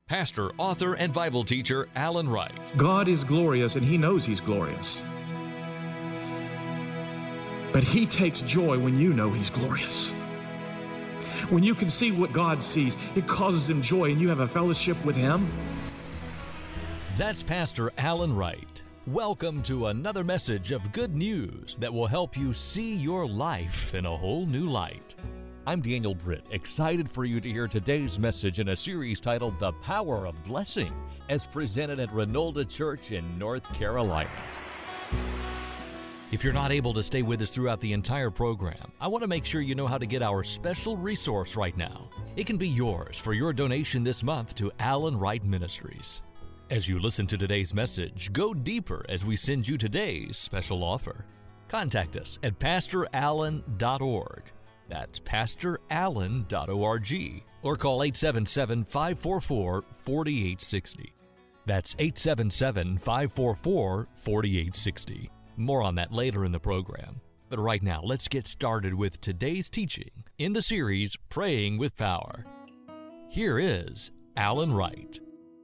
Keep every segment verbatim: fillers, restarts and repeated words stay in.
Pastor, author, and Bible teacher Alan Wright. God is glorious, and He knows He's glorious. But He takes joy when you know He's glorious. When you can see what God sees, it causes Him joy, and you have a fellowship with Him. That's Pastor Alan Wright. Welcome to another message of good news that will help you see your life in a whole new light. I'm Daniel Britt, excited for you to hear today's message in a series titled The Power of Blessing, as presented at Renolda Church in North Carolina. If you're not able to stay with us throughout the entire program, I want to make sure you know how to get our special resource right now. It can be yours for your donation this month to Alan Wright Ministries. As you listen to today's message, go deeper as we send you today's special offer. Contact us at pastor allen dot org. That's pastor allen dot org, or call eight seven seven, five four four, four eight six zero. That's eight seven seven, five four four, four eight six zero. More on that later in the program. But right now, let's get started with today's teaching in the series Praying with Power. Here is Alan Wright.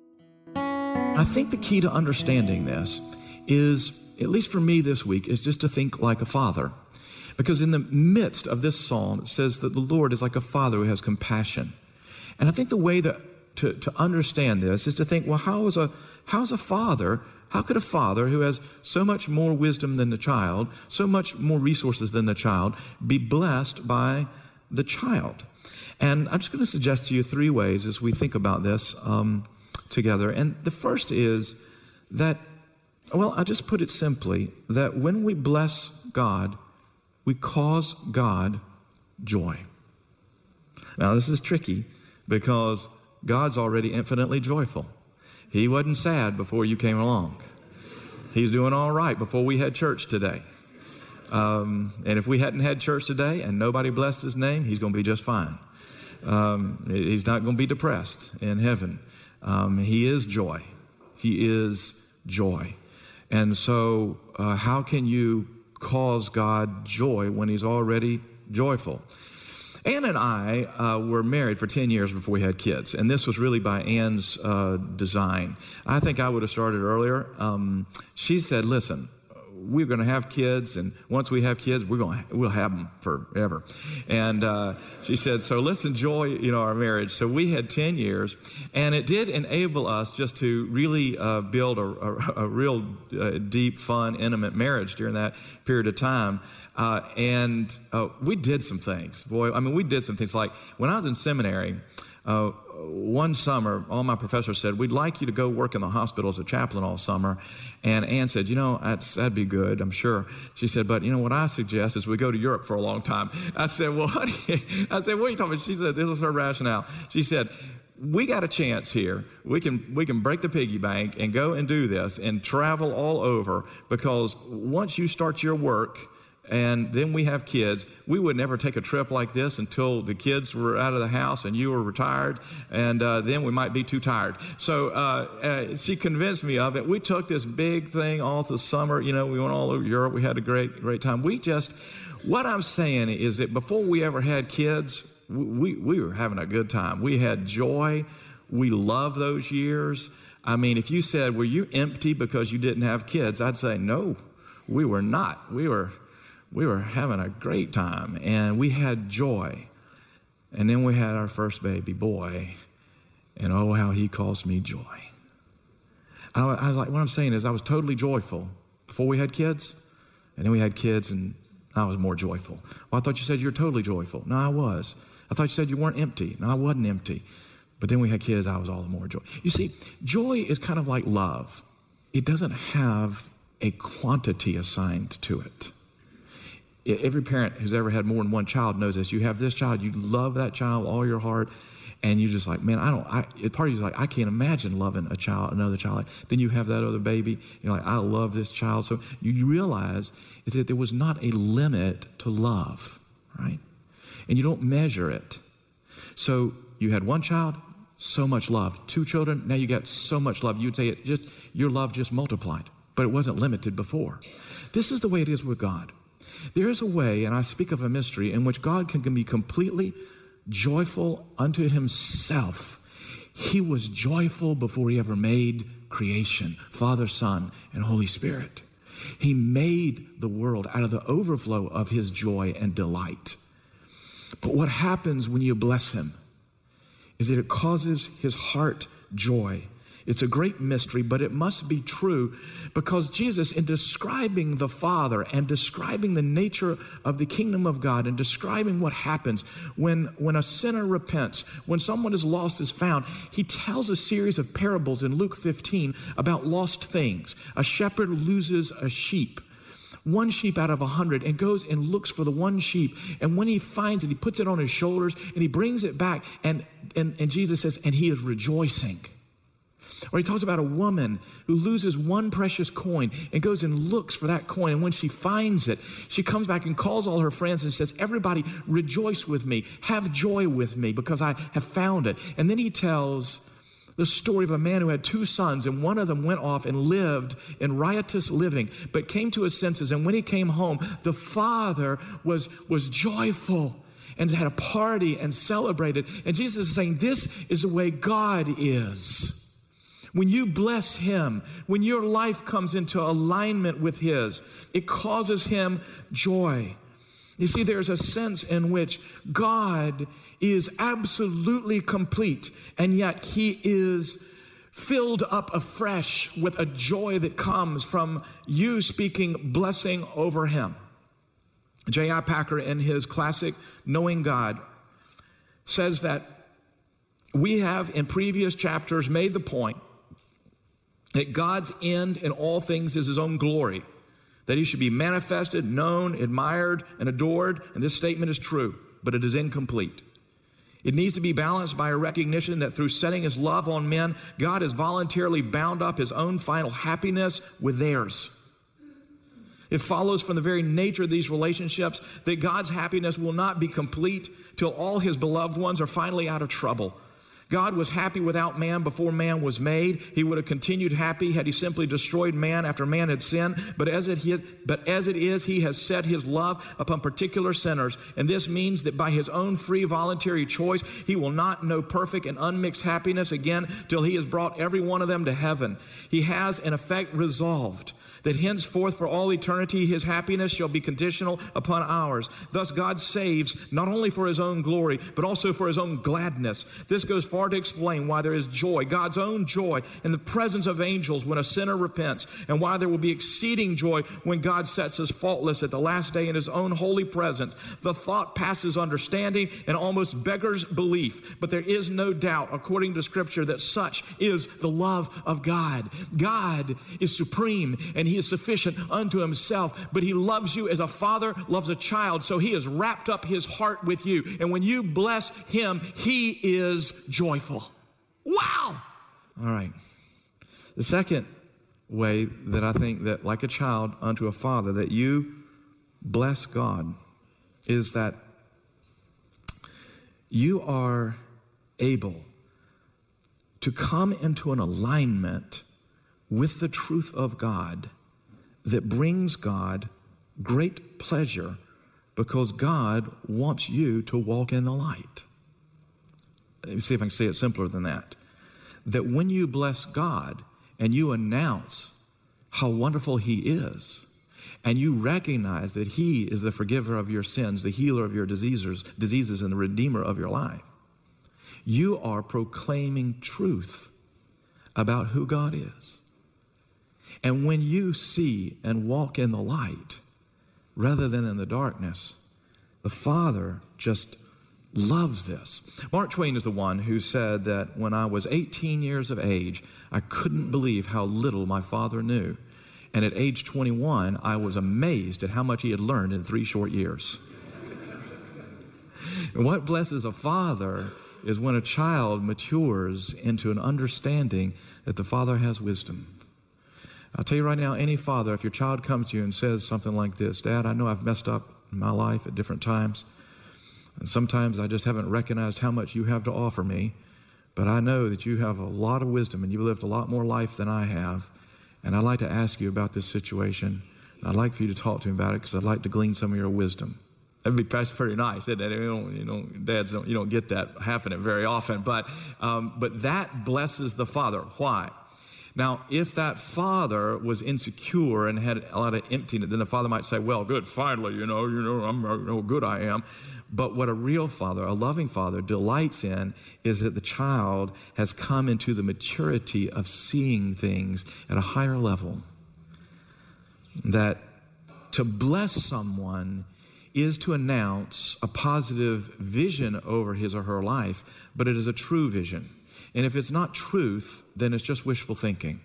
I think the key to understanding this is, at least for me this week, is just to think like a father. Because in the midst of this psalm, it says that the Lord is like a father who has compassion. And I think the way that to, to understand this is to think, well, how is a how's a father, how could a father who has so much more wisdom than the child, so much more resources than the child, be blessed by the child? And I'm just going to suggest to you three ways as we think about this um, together. And the first is that, well, I'll just put it simply, that when we bless God, we cause God joy. Now, this is tricky because God's already infinitely joyful. He wasn't sad before you came along. He's doing all right before we had church today. Um, and if we hadn't had church today and nobody blessed His name, He's going to be just fine. Um, he's not going to be depressed in heaven. Um, he is joy. He is joy. And so uh, how can you cause God joy when He's already joyful? Ann and I uh, were married for ten years before we had kids, and this was really by Ann's uh, design. I think I would have started earlier. Um, she said, listen, we're going to have kids, and once we have kids, we're going to, we'll have them forever. And uh, she said, so let's enjoy, you know, our marriage. So we had ten years, and it did enable us just to really uh, build a, a, a real uh, deep, fun, intimate marriage during that period of time. Uh, and uh, we did some things. Boy, I mean, we did some things. Like when I was in seminary, uh, one summer, all my professors said, we'd like you to go work in the hospital as a chaplain all summer. And Ann said, you know, that's, that'd be good, I'm sure. She said, but, you know, what I suggest is we go to Europe for a long time. I said, well, what? I said, what are you talking about? She said, this was her rationale. She said, we got a chance here. We can we can break the piggy bank and go and do this and travel all over, because once you start your work, and then we have kids, we would never take a trip like this until the kids were out of the house and you were retired, and uh, then we might be too tired. So uh, uh, she convinced me of it. We took this big thing all the summer. You know, we went all over Europe. We had a great, great time. We just, what I'm saying is that before we ever had kids, we, we were having a good time. We had joy. We loved those years. I mean, if you said, were you empty because you didn't have kids? I'd say, no, we were not. We were... We were having a great time, and we had joy. And then we had our first baby boy, and oh, how he caused me joy. I, I was like, what I'm saying is I was totally joyful before we had kids, and then we had kids, and I was more joyful. Well, I thought you said you were totally joyful. No, I was. I thought you said you weren't empty. No, I wasn't empty. But then we had kids, I was all the more joy. You see, joy is kind of like love. It doesn't have a quantity assigned to it. Every parent who's ever had more than one child knows this. You have this child, you love that child all your heart, and you're just like, man, I don't, I, part of you's like, I can't imagine loving a child, another child. Then you have that other baby, you're like, I love this child. So you realize is that there was not a limit to love, right? And you don't measure it. So you had one child, so much love. Two children, now you got so much love. You'd say it just, your love just multiplied, but it wasn't limited before. This is the way it is with God. There is a way, and I speak of a mystery, in which God can, can be completely joyful unto Himself. He was joyful before he ever made creation, Father, Son, and Holy Spirit. He made the world out of the overflow of his joy and delight. But what happens when you bless him is that it causes his heart joy. It's a great mystery, but it must be true because Jesus, in describing the Father and describing the nature of the kingdom of God and describing what happens when, when a sinner repents, when someone is lost is found, he tells a series of parables in Luke fifteen about lost things. A shepherd loses a sheep. One sheep out of a hundred, and goes and looks for the one sheep. And when he finds it, he puts it on his shoulders and he brings it back. And, and, and Jesus says, and he is rejoicing. Or he talks about a woman who loses one precious coin and goes and looks for that coin. And when she finds it, she comes back and calls all her friends and says, everybody rejoice with me, have joy with me because I have found it. And then he tells the story of a man who had two sons, and one of them went off and lived in riotous living, but came to his senses. And when he came home, the father was, was joyful and had a party and celebrated. And Jesus is saying, this is the way God is. When you bless him, when your life comes into alignment with his, it causes him joy. You see, there's a sense in which God is absolutely complete, and yet he is filled up afresh with a joy that comes from you speaking blessing over him. J I Packer, in his classic Knowing God, says that we have in previous chapters made the point that God's end in all things is his own glory, that he should be manifested, known, admired, and adored. And this statement is true, but it is incomplete. It needs to be balanced by a recognition that through setting his love on men, God has voluntarily bound up his own final happiness with theirs. It follows from the very nature of these relationships that God's happiness will not be complete till all his beloved ones are finally out of trouble. God was happy without man before man was made. He would have continued happy had he simply destroyed man after man had sinned. But as it, but as it is, he has set his love upon particular sinners. And this means that by his own free voluntary choice, he will not know perfect and unmixed happiness again till he has brought every one of them to heaven. He has, in effect, resolved that henceforth for all eternity his happiness shall be conditional upon ours. Thus God saves not only for his own glory, but also for his own gladness. This goes far to explain why there is joy, God's own joy, in the presence of angels when a sinner repents, and why there will be exceeding joy when God sets us faultless at the last day in his own holy presence. The thought passes understanding and almost beggars belief, but there is no doubt, according to Scripture, that such is the love of God. God is supreme, and he is sufficient unto himself, but he loves you as a father loves a child, so he has wrapped up his heart with you. And when you bless him, he is joyful. Wow! All right. The second way that I think that, like a child unto a father, that you bless God is that you are able to come into an alignment with the truth of God that brings God great pleasure, because God wants you to walk in the light. Let me see if I can say it simpler than that. That when you bless God and you announce how wonderful he is, and you recognize that he is the forgiver of your sins, the healer of your diseases, diseases, and the redeemer of your life, you are proclaiming truth about who God is. And when you see and walk in the light rather than in the darkness, the Father just loves this. Mark Twain is the one who said that when I was eighteen years of age, I couldn't believe how little my father knew. And at age twenty-one, I was amazed at how much he had learned in three short years. And what blesses a father is when a child matures into an understanding that the Father has wisdom. I'll tell you right now, any father, if your child comes to you and says something like this, Dad, I know I've messed up in my life at different times, and sometimes I just haven't recognized how much you have to offer me, but I know that you have a lot of wisdom and you've lived a lot more life than I have, and I'd like to ask you about this situation, and I'd like for you to talk to me about it because I'd like to glean some of your wisdom. That'd be pretty nice, isn't it? You don't, you know, dads don't, you don't get that happening very often, but, um, but that blesses the father. Why? Now, if that father was insecure and had a lot of emptiness, then the father might say, well, good, finally, you know, you know, I'm you know, good I am. But what a real father, a loving father, delights in is that the child has come into the maturity of seeing things at a higher level. That to bless someone is to announce a positive vision over his or her life, but it is a true vision. And if it's not truth, then it's just wishful thinking.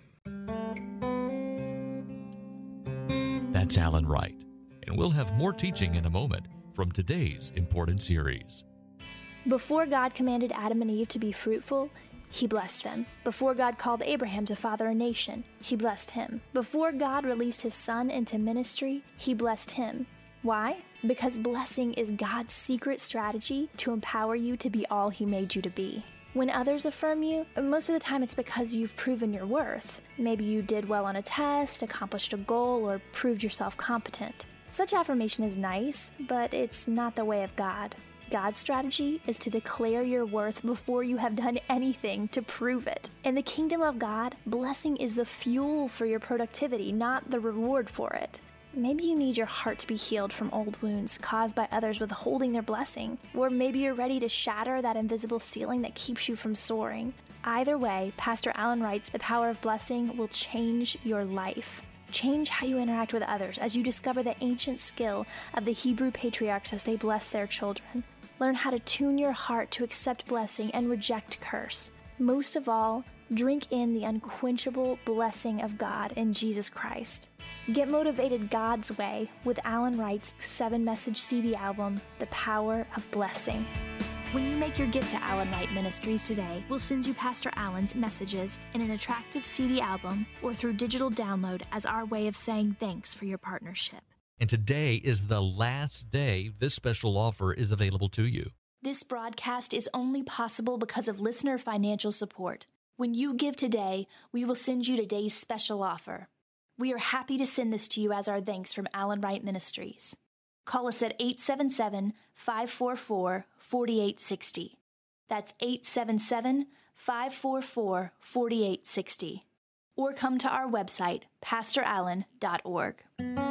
That's Alan Wright. And we'll have more teaching in a moment from today's important series. Before God commanded Adam and Eve to be fruitful, he blessed them. Before God called Abraham to father a nation, he blessed him. Before God released his son into ministry, he blessed him. Why? Because blessing is God's secret strategy to empower you to be all he made you to be. When others affirm you, most of the time it's because you've proven your worth. Maybe you did well on a test, accomplished a goal, or proved yourself competent. Such affirmation is nice, but it's not the way of God. God's strategy is to declare your worth before you have done anything to prove it. In the kingdom of God, blessing is the fuel for your productivity, not the reward for it. Maybe you need your heart to be healed from old wounds caused by others withholding their blessing, or maybe you're ready to shatter that invisible ceiling that keeps you from soaring. Either way, Pastor Alan Wright's The Power of Blessing will change your life. Change how you interact with others as you discover the ancient skill of the Hebrew patriarchs as they bless their children. Learn how to tune your heart to accept blessing and reject curse. Most of all, drink in the unquenchable blessing of God in Jesus Christ. Get motivated God's way with Alan Wright's seven-message C D album, The Power of Blessing. When you make your gift to Alan Wright Ministries today, we'll send you Pastor Alan's messages in an attractive C D album or through digital download as our way of saying thanks for your partnership. And today is the last day this special offer is available to you. This broadcast is only possible because of listener financial support. When you give today, we will send you today's special offer. We are happy to send this to you as our thanks from Alan Wright Ministries. Call us at eight seven seven, five four four, four eight six zero. That's eight seven seven, five four four, four eight six zero. Or come to our website, pastor allen dot org.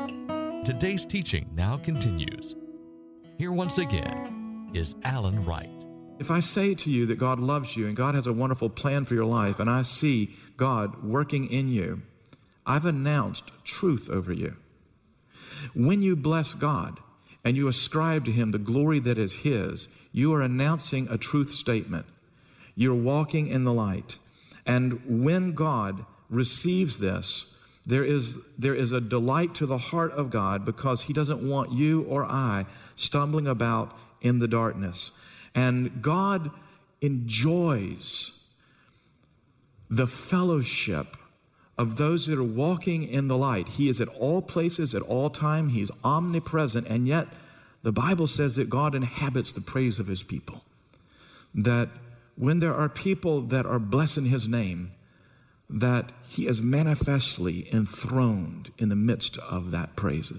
Today's teaching now continues. Here once again is Alan Wright. If I say to you that God loves you and God has a wonderful plan for your life, and I see God working in you, I've announced truth over you. When you bless God and you ascribe to Him the glory that is His, you are announcing a truth statement. You're walking in the light. And when God receives this, there is, there is a delight to the heart of God because He doesn't want you or I stumbling about in the darkness. And God enjoys the fellowship of those that are walking in the light. He is at all places, at all time. He's omnipresent. And yet the Bible says that God inhabits the praise of His people. That when there are people that are blessing His name, that He is manifestly enthroned in the midst of that praise.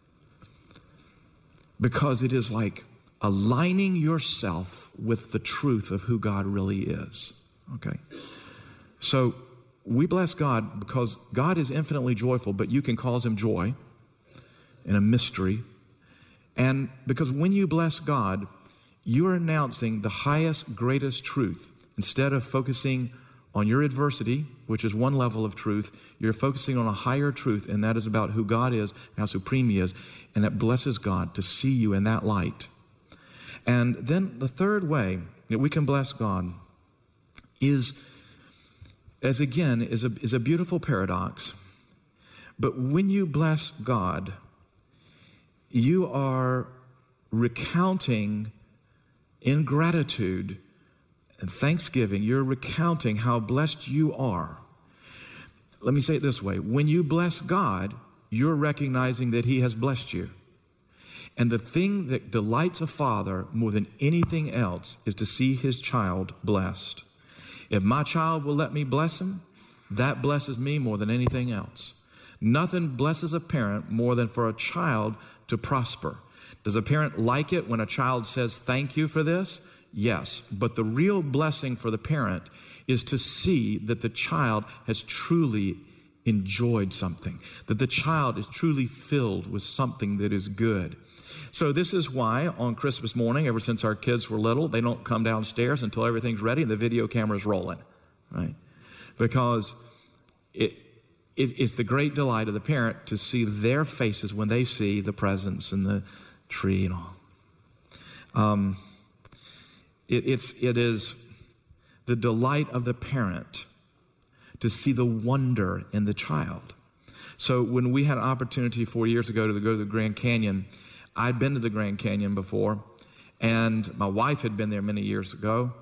Because it is like aligning yourself with the truth of who God really is. Okay? So we bless God because God is infinitely joyful, but you can cause Him joy in a mystery. And because when you bless God, you're announcing the highest, greatest truth. Instead of focusing on your adversity, which is one level of truth, you're focusing on a higher truth, and that is about who God is and how supreme He is. And that blesses God to see you in that light. And then the third way that we can bless God is, as again, is a, is a beautiful paradox. But when you bless God, you are recounting in gratitude and thanksgiving, you're recounting how blessed you are. Let me say it this way. When you bless God, you're recognizing that He has blessed you. And the thing that delights a father more than anything else is to see his child blessed. If my child will let me bless him, that blesses me more than anything else. Nothing blesses a parent more than for a child to prosper. Does a parent like it when a child says thank you for this? Yes. But the real blessing for the parent is to see that the child has truly enjoyed something, that the child is truly filled with something that is good. So this is why on Christmas morning, ever since our kids were little, they don't come downstairs until everything's ready and the video camera's rolling, right? Because it, it it's the great delight of the parent to see their faces when they see the presents and the tree and all. Um, it, it's it is the delight of the parent to see the wonder in the child. So when we had an opportunity four years ago to go to the Grand Canyon, I'd been to the Grand Canyon before, and my wife had been there many years ago.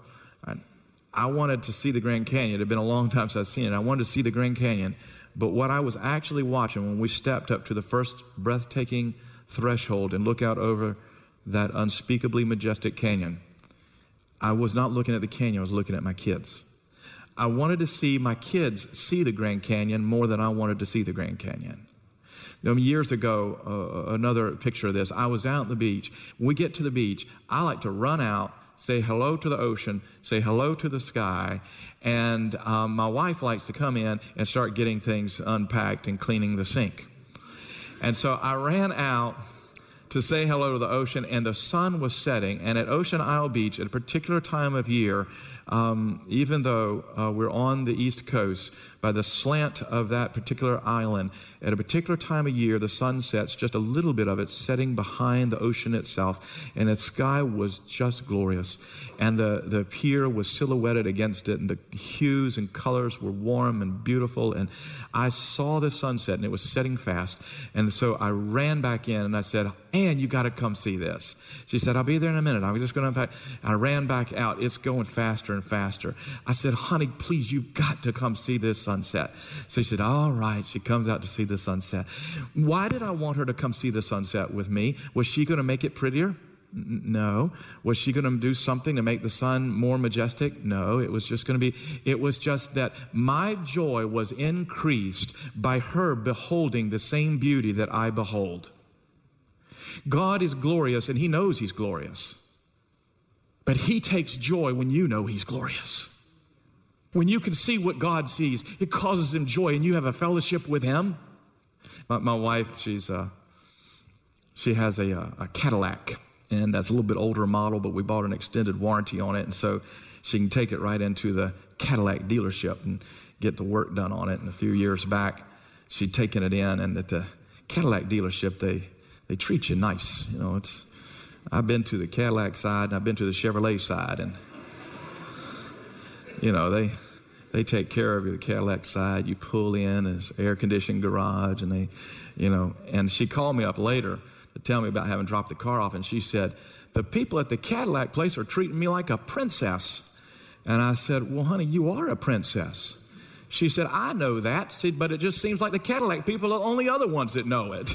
I wanted to see the Grand Canyon. It had been a long time since I'd seen it. I wanted to see the Grand Canyon, but what I was actually watching when we stepped up to the first breathtaking threshold and look out over that unspeakably majestic canyon, I was not looking at the canyon, I was looking at my kids. I wanted to see my kids see the Grand Canyon more than I wanted to see the Grand Canyon. Um, years ago, uh, another picture of this, I was out on the beach. When we get to the beach, I like to run out, say hello to the ocean, say hello to the sky, and um, my wife likes to come in and start getting things unpacked and cleaning the sink. And so I ran out to say hello to the ocean, and the sun was setting, and at Ocean Isle Beach, at a particular time of year, um, even though uh, we're on the East Coast, by the slant of that particular island, at a particular time of year, the sun sets, just a little bit of it setting behind the ocean itself, and the sky was just glorious. And the, the pier was silhouetted against it, and the hues and colors were warm and beautiful, and I saw the sunset, and it was setting fast, and so I ran back in, and I said, Ann, you got to come see this. She said, I'll be there in a minute. I'm just going to unpack. I ran back out. It's going faster and faster. I said, honey, please, you've got to come see this sunset. So she said, all right. She comes out to see the sunset. Why did I want her to come see the sunset with me? Was she going to make it prettier? No. Was she going to do something to make the sun more majestic? No. It was just going to be, it was just that my joy was increased by her beholding the same beauty that I behold. God is glorious, and He knows He's glorious. But He takes joy when you know He's glorious. When you can see what God sees, it causes Him joy, and you have a fellowship with Him. My, my wife, she's uh, she has a, a Cadillac, and that's a little bit older model, but we bought an extended warranty on it, and so she can take it right into the Cadillac dealership and get the work done on it. And a few years back, she'd taken it in, and at the Cadillac dealership, they They treat you nice. You know, it's, I've been to the Cadillac side and I've been to the Chevrolet side, and, you know, they, they take care of you, the Cadillac side. You pull in, it's air-conditioned garage, and they, you know, and she called me up later to tell me about having dropped the car off, and she said, the people at the Cadillac place are treating me like a princess. And I said, well, honey, you are a princess. She said, I know that, see, but it just seems like the Cadillac people are the only other ones that know it.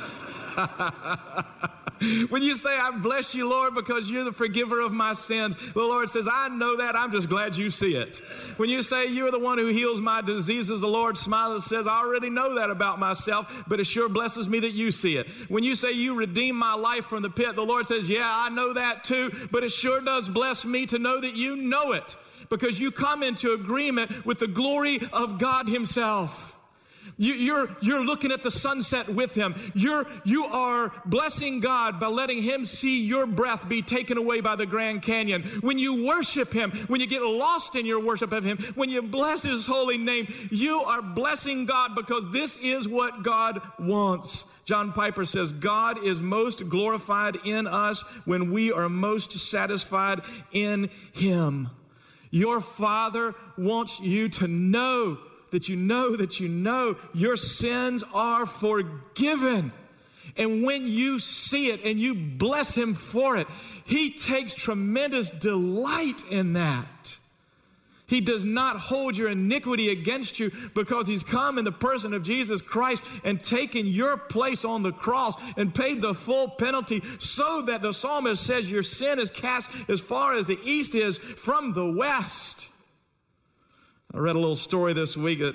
When you say, I bless you, Lord, because you're the forgiver of my sins, the Lord says, I know that. I'm just glad you see it. When you say you're the one who heals my diseases, the Lord smiles and says, I already know that about myself, but it sure blesses me that you see it. When you say you redeem my life from the pit, the Lord says, yeah, I know that too, but it sure does bless me to know that you know it, because you come into agreement with the glory of God Himself. You, you're, you're looking at the sunset with Him. You're, you are blessing God by letting Him see your breath be taken away by the Grand Canyon. When you worship Him, when you get lost in your worship of Him, when you bless His holy name, you are blessing God, because this is what God wants. John Piper says, God is most glorified in us when we are most satisfied in Him. Your Father wants you to know that you know that you know your sins are forgiven. And when you see it and you bless Him for it, He takes tremendous delight in that. He does not hold your iniquity against you, because He's come in the person of Jesus Christ and taken your place on the cross and paid the full penalty, so that the psalmist says your sin is cast as far as the east is from the west. I read a little story this week that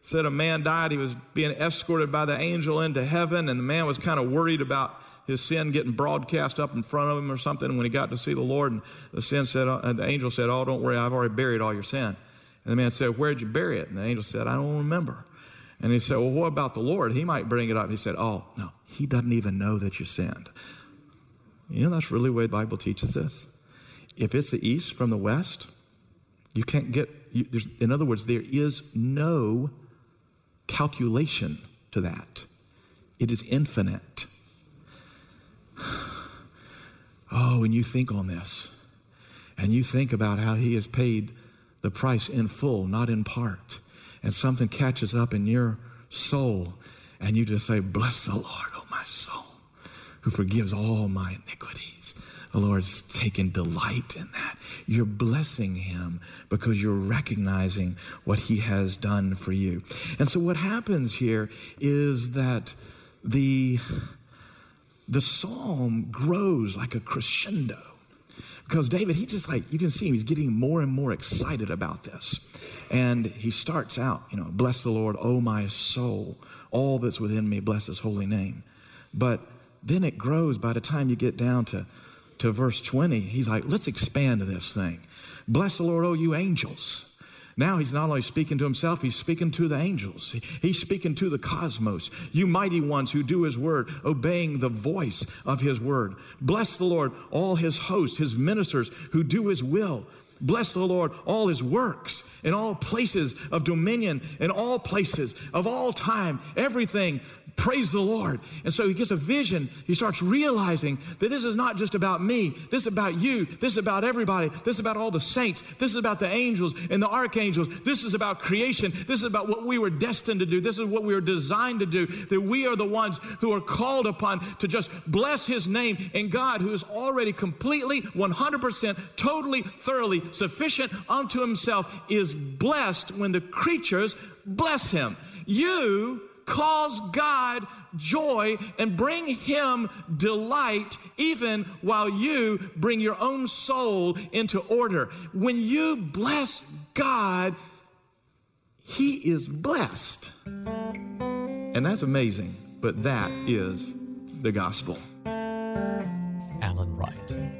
said a man died. He was being escorted by the angel into heaven, and the man was kind of worried about his sin getting broadcast up in front of him or something. And when he got to see the Lord, and the sin said, and the angel said, "Oh, don't worry, I've already buried all your sin." And the man said, "Where'd you bury it?" And the angel said, "I don't remember." And he said, "Well, what about the Lord? He might bring it up." He said, "Oh, no, he doesn't even know that you sinned." You know, that's really the way the Bible teaches this. If it's the east from the west, you can't get, you, there's, in other words, there is no calculation to that. It is infinite. Oh, when you think on this, and you think about how he has paid the price in full, not in part, and something catches up in your soul, and you just say, "Bless the Lord, oh my soul, who forgives all my iniquities." The Lord's taking delight in that. You're blessing him because you're recognizing what he has done for you. And so what happens here is that the, the psalm grows like a crescendo. Because David, he just like, you can see him, he's getting more and more excited about this. And he starts out, you know, "Bless the Lord, O my soul, all that's within me, bless his holy name." But then it grows by the time you get down to, to verse twenty. He's like, let's expand this thing. "Bless the Lord, O you angels." Now he's not only speaking to himself, he's speaking to the angels. He's speaking to the cosmos. "You mighty ones who do his word, obeying the voice of his word. Bless the Lord, all his hosts, his ministers who do his will. Bless the Lord, all his works, in all places of dominion, in all places of all time, everything. Praise the Lord." And so he gets a vision. He starts realizing that this is not just about me. This is about you. This is about everybody. This is about all the saints. This is about the angels and the archangels. This is about creation. This is about what we were destined to do. This is what we were designed to do. That we are the ones who are called upon to just bless his name. And God, who is already completely, one hundred percent, totally, thoroughly sufficient unto himself, is blessed when the creatures bless him. You cause God joy and bring him delight, even while you bring your own soul into order. When you bless God, he is blessed. And that's amazing, but that is the gospel. Alan Wright.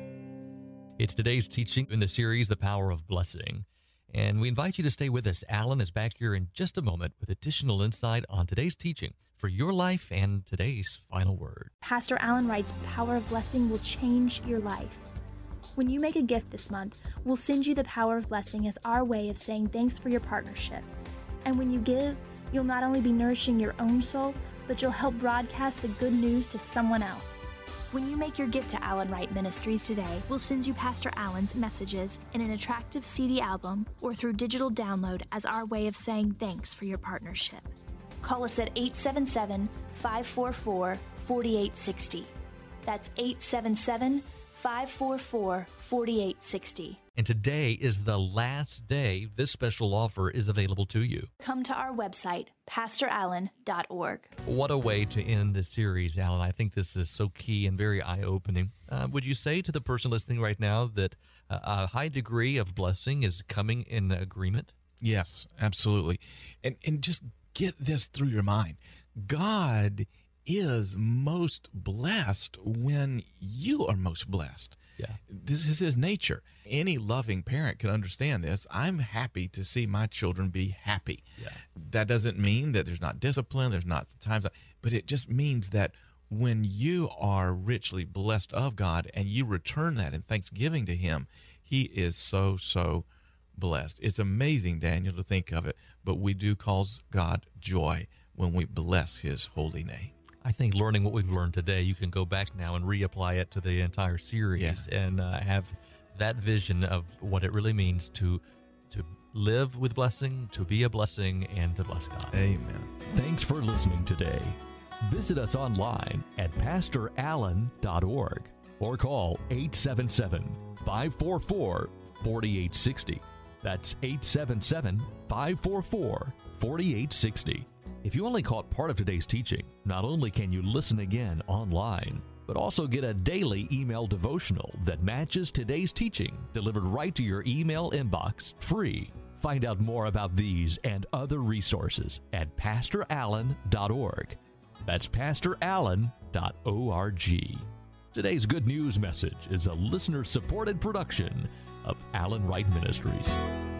It's today's teaching in the series, The Power of Blessing. And we invite you to stay with us. Alan is back here in just a moment with additional insight on today's teaching for your life and today's final word. Pastor Alan Wright's Power of Blessing will change your life. When you make a gift this month, we'll send you the Power of Blessing as our way of saying thanks for your partnership. And when you give, you'll not only be nourishing your own soul, but you'll help broadcast the good news to someone else. When you make your gift to Alan Wright Ministries today, we'll send you Pastor Alan's messages in an attractive C D album or through digital download as our way of saying thanks for your partnership. Call us at eight seven seven, five four four, four eight six zero. That's eight seven seven, five four four, four eight six zero. And today is the last day this special offer is available to you. Come to our website, pastor allen dot org. What a way to end this series, Alan. I think this is so key and very eye-opening. Uh, would you say to the person listening right now that uh, a high degree of blessing is coming in agreement? Yes, absolutely. And and just get this through your mind. God is most blessed when you are most blessed. Yeah. This is his nature. Any loving parent can understand this. I'm happy to see my children be happy. Yeah. That doesn't mean that there's not discipline, there's not times, but it just means that when you are richly blessed of God and you return that in thanksgiving to him, he is so, so blessed. It's amazing, Daniel, to think of it, but we do cause God joy when we bless his holy name. I think learning what we've learned today, you can go back now and reapply it to the entire series Yeah. and uh, have that vision of what it really means to to live with blessing, to be a blessing, and to bless God. Amen. Thanks for listening today. Visit us online at pastor allen dot org or call eight seven seven, five four four, four eight six zero. That's eight seven seven, five four four, four eight six zero. If you only caught part of today's teaching, not only can you listen again online, but also get a daily email devotional that matches today's teaching delivered right to your email inbox, free, Find out more about these and other resources at pastor allen dot org. That's pastor allen dot org. Today's good news message is a listener-supported production of Allen Wright Ministries.